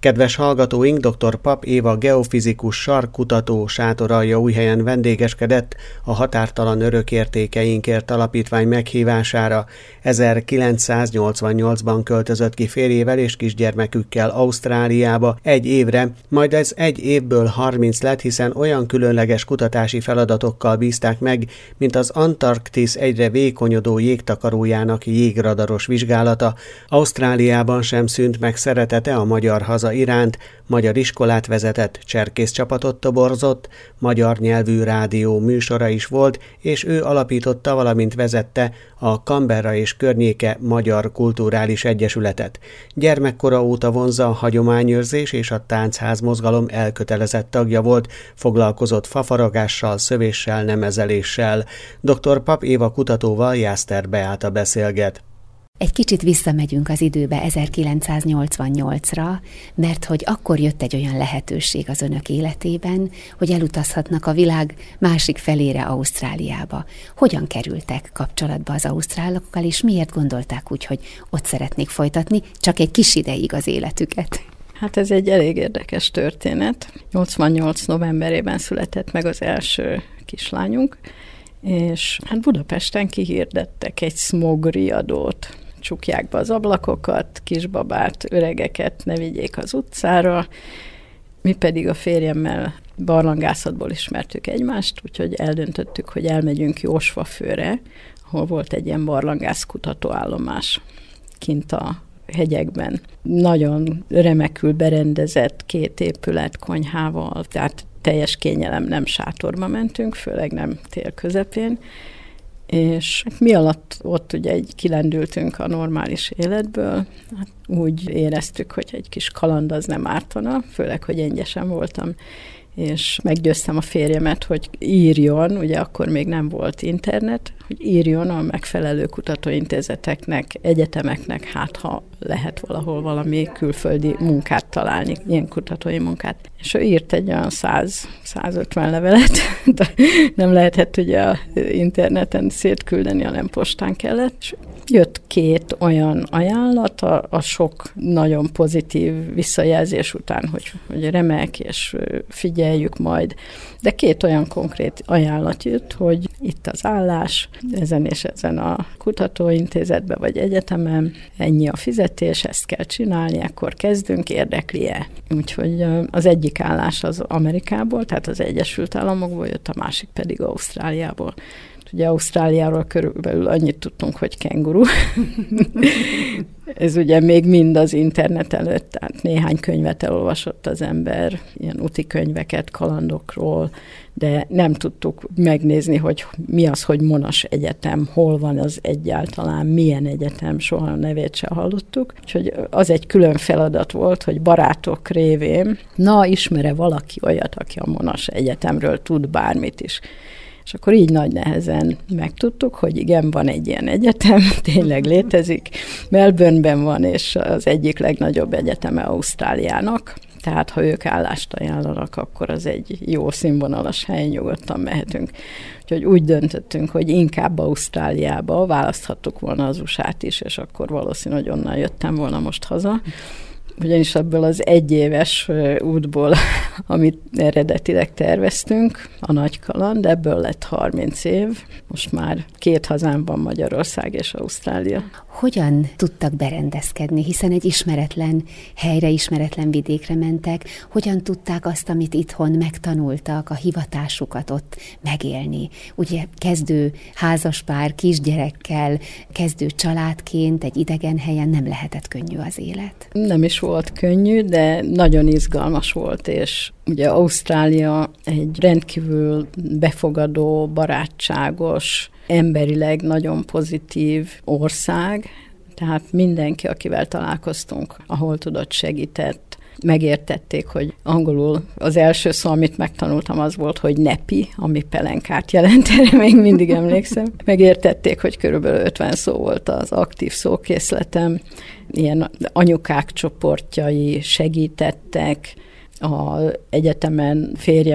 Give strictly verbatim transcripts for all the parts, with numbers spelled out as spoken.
Kedves hallgatóink, dr. Papp Éva geofizikus sarkkutató Sátoraljaújhelyen vendégeskedett a Határtalan Örökértékeinkért Alapítvány meghívására. ezerkilencszáznyolcvannyolcban költözött ki férjével és kisgyermekükkel Ausztráliába egy évre, majd ez egy évből harminc lett, hiszen olyan különleges kutatási feladatokkal bízták meg, mint az Antarktisz egyre vékonyodó jégtakarójának jégradaros vizsgálata. Ausztráliában sem szűnt meg szeretete a magyar haza iránt, magyar iskolát vezetett, cserkész csapatot toborzott, magyar nyelvű rádió műsora is volt, és ő alapította, valamint vezette a Canberra és környéke Magyar Kulturális Egyesületet. Gyermekkora óta vonzza a hagyományőrzés és a táncház mozgalom elkötelezett tagja volt, foglalkozott fafaragással, szövéssel, nemezeléssel. doktor Papp Éva kutatóval Jászter Beáta beszélget. Egy kicsit visszamegyünk az időbe ezerkilencszáznyolcvannyolcra, mert hogy akkor jött egy olyan lehetőség az önök életében, hogy elutazhatnak a világ másik felére, Ausztráliába. Hogyan kerültek kapcsolatba az ausztrálokkal, és miért gondolták úgy, hogy ott szeretnék folytatni csak egy kis ideig az életüket? Hát ez egy elég érdekes történet. nyolcvannyolc novemberében született meg az első kislányunk, és hát Budapesten kihirdettek egy smog riadót. Csukják be az ablakokat, kisbabát, öregeket ne vigyék az utcára. Mi pedig a férjemmel barlangászatból ismertük egymást, úgyhogy eldöntöttük, hogy elmegyünk Jósvafőre, ahol volt egy ilyen barlangász kutatóállomás kint a hegyekben. Nagyon remekül berendezett két épület konyhával, tehát teljes kényelem, nem sátorba mentünk, főleg nem tél közepén, és mi alatt ott ugye egy kilendültünk a normális életből, hát úgy éreztük, hogy egy kis kaland az nem ártana, főleg, hogy engyesen voltam, és meggyőztem a férjemet, hogy írjon, ugye akkor még nem volt internet, hogy írjon a megfelelő kutatóintézeteknek, egyetemeknek, hát ha lehet valahol valami külföldi munkát találni, ilyen kutatói munkát. És ő írt egy olyan száz-százötven levelet, de nem lehetett ugye a interneten szétküldeni, hanem postán kellett. És jött két olyan ajánlat, a, a sok nagyon pozitív visszajelzés után, hogy, hogy remek, és figyeljük majd. De két olyan konkrét ajánlat jött, hogy itt az állás, ezen és ezen a kutatóintézetben vagy egyetemen, ennyi a fizetés, ezt kell csinálni, akkor kezdünk, érdekli-e? Úgyhogy az egyik állás az Amerikából, tehát az Egyesült Államokból jött, a másik pedig Ausztráliából. Ugye Ausztráliáról körülbelül annyit tudtunk, hogy kenguru. Ez ugye még mind az internet előtt, tehát néhány könyvet elolvasott az ember, ilyen úti könyveket, kalandokról, de nem tudtuk megnézni, hogy mi az, hogy Monash Egyetem, hol van az egyáltalán, milyen egyetem, soha a nevét se hallottuk. Úgyhogy az egy külön feladat volt, hogy barátok révén, na, ismer-e valaki olyat, aki a Monash Egyetemről tud bármit is. És akkor így nagy nehezen megtudtuk, hogy igen, van egy ilyen egyetem, tényleg létezik. Melbourneben van, és az egyik legnagyobb egyeteme Ausztráliának. Tehát ha ők állást ajánlanak, akkor az egy jó színvonalas hely, nyugodtan mehetünk. Úgyhogy úgy döntöttünk, hogy inkább Ausztráliába választhattuk volna az u es á-t is, és akkor valószínű, hogy onnan jöttem volna most haza. Ugyanis ebből az egyéves útból, amit eredetileg terveztünk, a nagy kaland, ebből lett harminc év. Most már két hazámban, Magyarország és Ausztrália. Hogyan tudtak berendezkedni, hiszen egy ismeretlen helyre, ismeretlen vidékre mentek? Hogyan tudták azt, amit itthon megtanultak, a hivatásukat ott megélni? Ugye kezdő házaspár, kisgyerekkel, kezdő családként egy idegen helyen nem lehetett könnyű az élet. Nem is volt könnyű, de nagyon izgalmas volt, és ugye Ausztrália egy rendkívül befogadó, barátságos, emberileg nagyon pozitív ország, tehát mindenki, akivel találkoztunk, ahol tudott, segített, megértették, hogy angolul az első szó, amit megtanultam, az volt, hogy nepi, ami pelenkát jelent, erre még mindig emlékszem. Megértették, hogy körülbelül ötven szó volt az aktív szókészletem, ilyen anyukák csoportjai segítettek, az egyetemen férjemet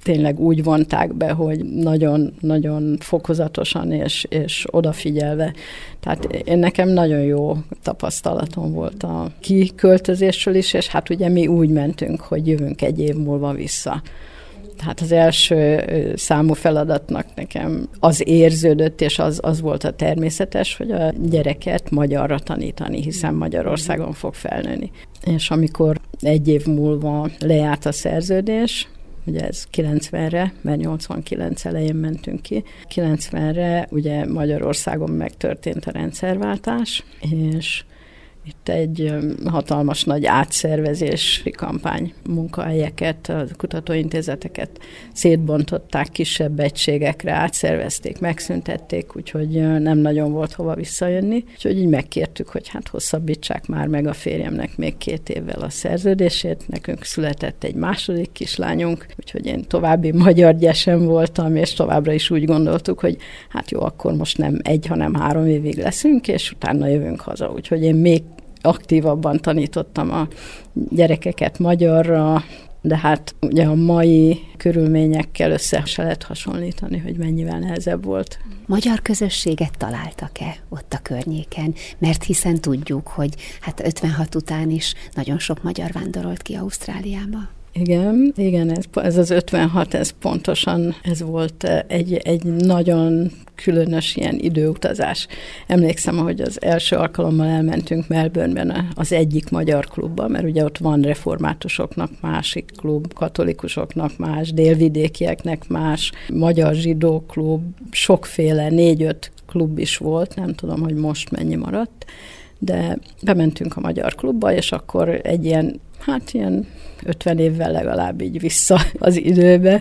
tényleg úgy vonták be, hogy nagyon-nagyon fokozatosan és, és odafigyelve. Tehát én nekem nagyon jó tapasztalatom volt a kiköltözésről is, és hát ugye mi úgy mentünk, hogy jövünk egy év múlva vissza. Tehát az első számú feladatnak nekem az érződött, és az, az volt a természetes, hogy a gyereket magyarra tanítani, hiszen Magyarországon fog felnőni. És amikor egy év múlva lejárt a szerződés, ugye ez kilencvenre, mert nyolcvankilenc elején mentünk ki, kilencvenre ugye Magyarországon megtörtént a rendszerváltás, és itt egy hatalmas nagy átszervezési kampány, munkahelyeket, a kutatóintézeteket szétbontották kisebb egységekre, átszervezték, megszüntették, úgyhogy nem nagyon volt hova visszajönni. Úgyhogy így megkértük, hogy hát hosszabbítsák már meg a férjemnek még két évvel a szerződését. Nekünk született egy második kislányunk, úgyhogy én további magyar gyesem voltam, és továbbra is úgy gondoltuk, hogy hát jó, akkor most nem egy, hanem három évig leszünk, és utána jövünk haza. Úgyhogy én még aktívabban tanítottam a gyerekeket magyarra, de hát ugye a mai körülményekkel össze se lehet hasonlítani, hogy mennyivel nehezebb volt. Magyar közösséget találtak-e ott a környéken? Mert hiszen tudjuk, hogy hát ötvenhat után is nagyon sok magyar vándorolt ki Ausztráliába. Igen, igen, ez, ez az ötvenhat, ez pontosan, ez volt egy, egy nagyon különös ilyen időutazás. Emlékszem, hogy az első alkalommal elmentünk Melbourneben az egyik magyar klubba, mert ugye ott van reformátusoknak másik klub, katolikusoknak más, délvidékieknek más, magyar zsidó klub, sokféle, négy-öt klub is volt, nem tudom, hogy most mennyi maradt, de bementünk a magyar klubba, és akkor egy ilyen, hát ilyen ötven évvel legalább így vissza az időbe.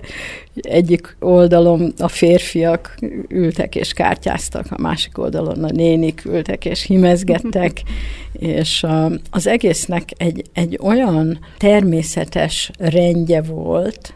Egyik oldalon a férfiak ültek és kártyáztak, a másik oldalon a nénik ültek és himezgettek, és az egésznek egy, egy olyan természetes rendje volt,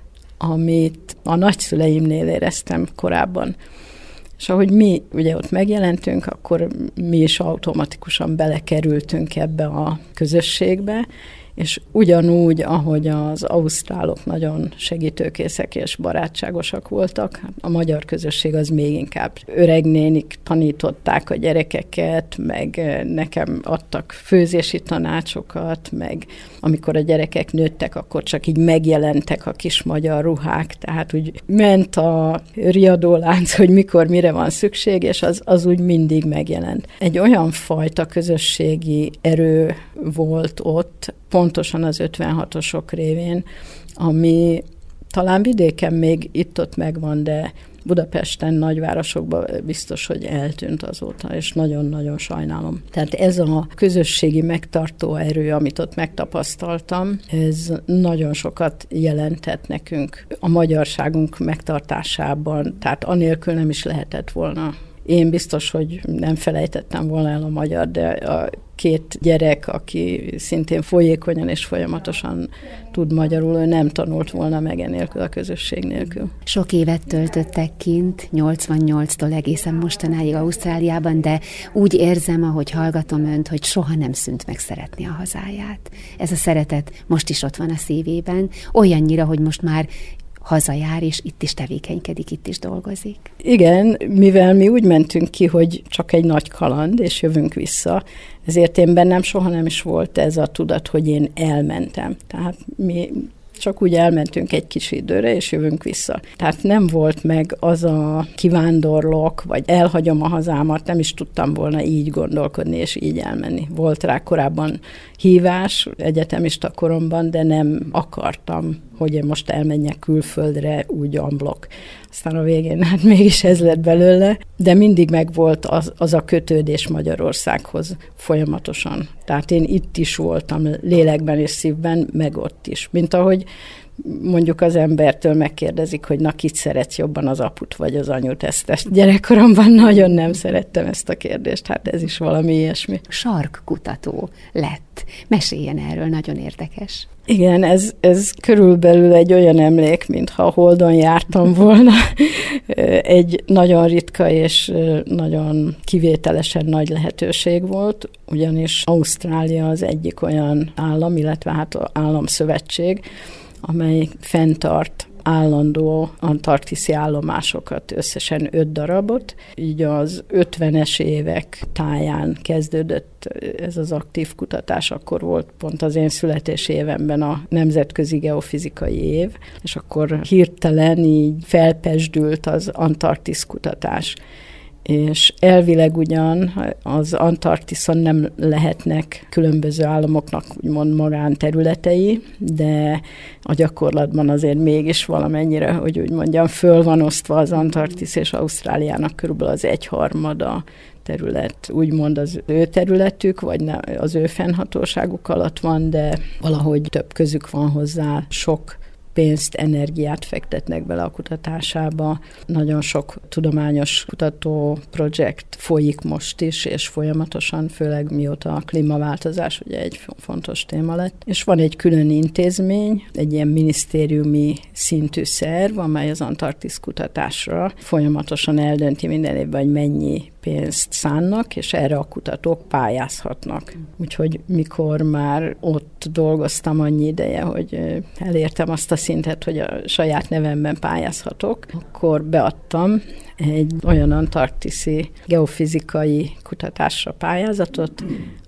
amit a nagyszüleimnél éreztem korábban. És ahogy mi ugye ott megjelentünk, akkor mi is automatikusan belekerültünk ebbe a közösségbe, és ugyanúgy, ahogy az ausztrálok nagyon segítőkészek és barátságosak voltak, a magyar közösség az még inkább. Öregnénik tanították a gyerekeket, meg nekem adtak főzési tanácsokat, meg amikor a gyerekek nőttek, akkor csak így megjelentek a kis magyar ruhák, tehát úgy ment a riadólánc, hogy mikor mire van szükség, és az, az úgy mindig megjelent. Egy olyan fajta közösségi erő volt ott, pontosan az ötvenhatosok révén, ami talán vidéken még itt-ott megvan, de Budapesten, nagyvárosokban biztos, hogy eltűnt azóta, és nagyon-nagyon sajnálom. Tehát ez a közösségi megtartó erő, amit ott megtapasztaltam, ez nagyon sokat jelentett nekünk a magyarságunk megtartásában, tehát anélkül nem is lehetett volna. Én biztos, hogy nem felejtettem volna el a magyar, de a két gyerek, aki szintén folyékonyan és folyamatosan tud magyarul, ő nem tanult volna meg enélkül a közösség nélkül. Sok évet töltöttek kint, nyolcvannyolctól egészen mostanáig Ausztráliában, de úgy érzem, ahogy hallgatom önt, hogy soha nem szűnt meg szeretni a hazáját. Ez a szeretet most is ott van a szívében, olyannyira, hogy most már hazajár, és itt is tevékenykedik, itt is dolgozik. Igen, mivel mi úgy mentünk ki, hogy csak egy nagy kaland, és jövünk vissza, ezért én bennem soha nem is volt ez a tudat, hogy én elmentem. Tehát mi csak úgy elmentünk egy kis időre, és jövünk vissza. Tehát nem volt meg az a kivándorlok, vagy elhagyom a hazámat, nem is tudtam volna így gondolkodni, és így elmenni. Volt rá korábban hívás egyetemista koromban, de nem akartam, hogy én most elmenjek külföldre úgy amblok. Aztán a végén hát mégis ez lett belőle, de mindig megvolt az, az a kötődés Magyarországhoz folyamatosan. Tehát én itt is voltam lélekben és szívben, meg ott is. Mint ahogy mondjuk az embertől megkérdezik, hogy na, kit szeretsz jobban, az aput vagy az anyut. Ezt, ezt gyerekkoromban nagyon nem szerettem ezt a kérdést, hát ez is valami ilyesmi. Sarkkutató lett. Meséljen erről, nagyon érdekes. Igen, ez, ez körülbelül egy olyan emlék, mintha a Holdon jártam volna. Egy nagyon ritka és nagyon kivételesen nagy lehetőség volt, ugyanis Ausztrália az egyik olyan állam, illetve hát államszövetség, amely fenntart állandó antarktiszi állomásokat, összesen öt darabot. Így az ötvenes évek táján kezdődött ez az aktív kutatás, akkor volt pont az én születési évemben a nemzetközi geofizikai év, és akkor hirtelen így felpezsdült az Antarktisz kutatás. És elvileg ugyan az Antarktiszon nem lehetnek különböző államoknak úgymond magánterületei, de a gyakorlatban azért mégis valamennyire, hogy úgy mondjam, föl van osztva az Antarktisz, és Ausztráliának körülbelül az egyharmada terület, úgymond az ő területük, vagy ne, az ő fennhatóságuk alatt van, de valahogy több közük van hozzá, sok pénzt, energiát fektetnek bele a kutatásába. Nagyon sok tudományos kutató projekt folyik most is, és folyamatosan, főleg mióta a klímaváltozás ugye egy fontos téma lett. És van egy külön intézmény, egy ilyen minisztériumi szintű szerv, amely az Antarktisz kutatásra folyamatosan eldönti minden évben, hogy mennyi pénzt szánnak, és erre a kutatók pályázhatnak. Úgyhogy mikor már ott dolgoztam annyi ideje, hogy elértem azt a szintet, hogy a saját nevemben pályázhatok, akkor beadtam egy olyan antarktiszi geofizikai kutatásra pályázatot,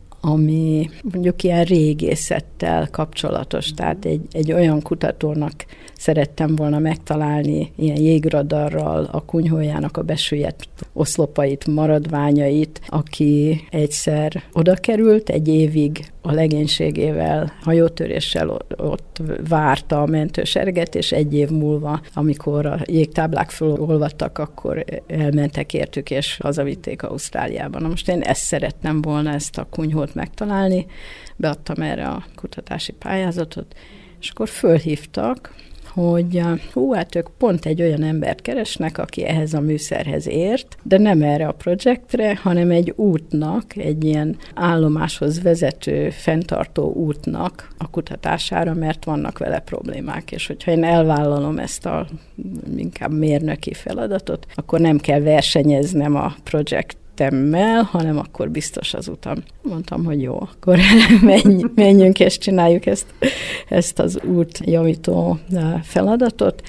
ami mondjuk ilyen régészettel kapcsolatos, tehát egy, egy olyan kutatónak szerettem volna megtalálni ilyen jégradarral a kunyhójának a besüllyedt oszlopait, maradványait, aki egyszer oda került, egy évig a legénységével, hajótöréssel ott várta a mentősereget, és egy év múlva, amikor a jégtáblák fölolvadtak, akkor elmentek értük, és hazavitték Ausztráliában. Na most én ezt szerettem volna, ezt a kunyhót megtalálni, beadtam erre a kutatási pályázatot, és akkor fölhívtak, hogy hú, hát ők pont egy olyan embert keresnek, aki ehhez a műszerhez ért, de nem erre a projektre, hanem egy útnak, egy ilyen állomáshoz vezető, fenntartó útnak a kutatására, mert vannak vele problémák, és hogyha én elvállalom ezt a inkább mérnöki feladatot, akkor nem kell versenyeznem a projekt temmel, hanem akkor biztos az utam. Mondtam, hogy jó, akkor menj, menjünk és csináljuk ezt, ezt az útjavító feladatot,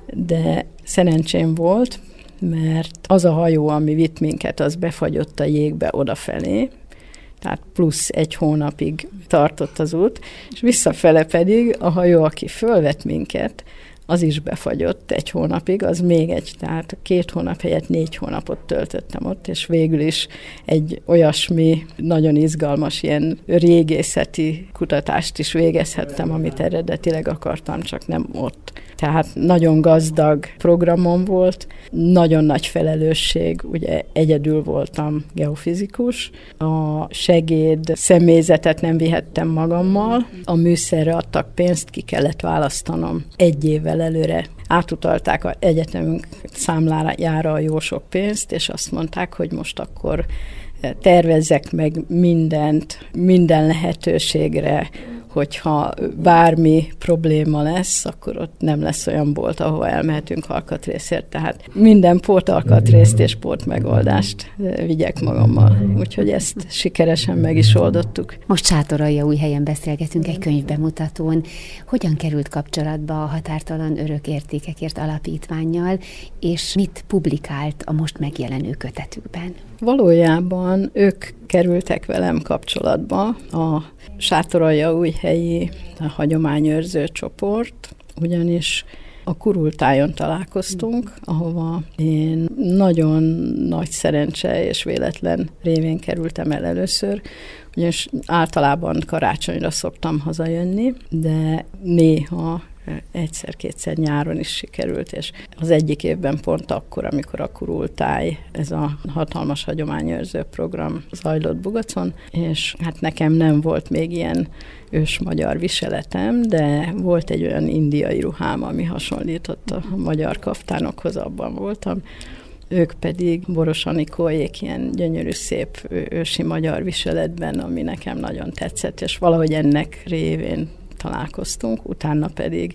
de szerencsém volt, mert az a hajó, ami vitt minket, az befagyott a jégbe odafelé, tehát plusz egy hónapig tartott az út, és visszafele pedig a hajó, aki fölvett minket, az is befagyott egy hónapig, az még egy, tehát két hónap helyett négy hónapot töltöttem ott, és végül is egy olyasmi nagyon izgalmas ilyen régészeti kutatást is végezhettem, amit eredetileg akartam, csak nem ott. Tehát nagyon gazdag programom volt, nagyon nagy felelősség, ugye egyedül voltam geofizikus, a segéd személyzetet nem vihettem magammal, a műszerre adtak pénzt, ki kellett választanom egy évvel előre. Átutalták az egyetemünk számlájára jó sok pénzt, és azt mondták, hogy most akkor tervezzek meg mindent, minden lehetőségre, hogyha bármi probléma lesz, akkor ott nem lesz olyan bolt, ahova elmehetünk alkatrészért. Tehát minden pótalkatrészt és pótmegoldást vigyek magammal. Úgyhogy ezt sikeresen meg is oldottuk. Most Sátoraljaújhelyen beszélgetünk egy könyvbemutatón. Hogyan került kapcsolatba a Határtalan Örök Értékekért Alapítvánnyal, és mit publikált a most megjelenő kötetükben? Valójában ők kerültek velem kapcsolatba, a Sátoraljaújhelyi hagyományőrző csoport, ugyanis a Kurultájon találkoztunk, ahova én nagyon nagy szerencse és véletlen révén kerültem el először, ugyanis általában karácsonyra szoktam hazajönni, de néha egyszer-kétszer nyáron is sikerült, és az egyik évben pont akkor, amikor a Kurultáj, ez a hatalmas hagyományőrző program zajlott Bugacon, és hát nekem nem volt még ilyen ős magyar viseletem, de volt egy olyan indiai ruhám, ami hasonlított a magyar kaftánokhoz, abban voltam. Ők pedig Boros Anikóék ilyen gyönyörű, szép ősi magyar viseletben, ami nekem nagyon tetszett, és valahogy ennek révén találkoztunk, utána pedig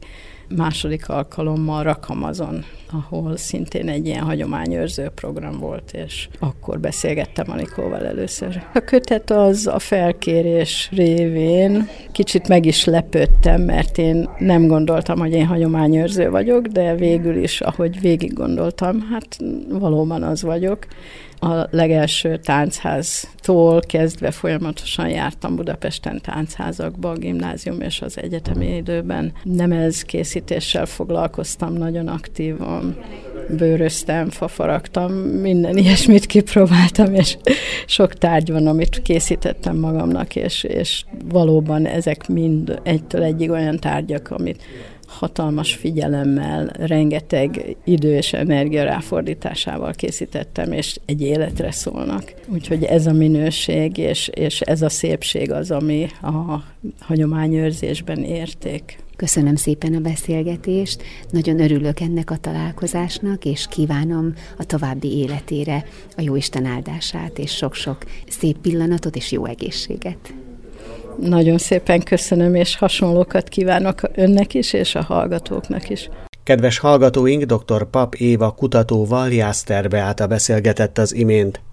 második alkalommal Rakamazon, ahol szintén egy ilyen hagyományőrző program volt, és akkor beszélgettem Anikóval először. A kötet az a felkérés révén kicsit meg is lepődtem, mert én nem gondoltam, hogy én hagyományőrző vagyok, de végül is, ahogy végig gondoltam, hát valóban az vagyok. A legelső táncháztól kezdve folyamatosan jártam Budapesten táncházakba, a gimnázium és az egyetemi időben. Nemezkészítéssel foglalkoztam nagyon aktívan, bőröztem, fafaragtam, minden ilyesmit kipróbáltam, és sok tárgy van, amit készítettem magamnak, és, és valóban ezek mind egytől egyig olyan tárgyak, amit hatalmas figyelemmel, rengeteg idő és energia ráfordításával készítettem, és egy életre szólnak. Úgyhogy ez a minőség és, és ez a szépség az, ami a hagyományőrzésben érték. Köszönöm szépen a beszélgetést, nagyon örülök ennek a találkozásnak, és kívánom a további életére a Jóisten áldását, és sok-sok szép pillanatot és jó egészséget. Nagyon szépen köszönöm, és hasonlókat kívánok önnek is, és a hallgatóknak is. Kedves hallgatóink, dr. Papp Éva kutatóval Jászter Beáta beszélgetett az imént.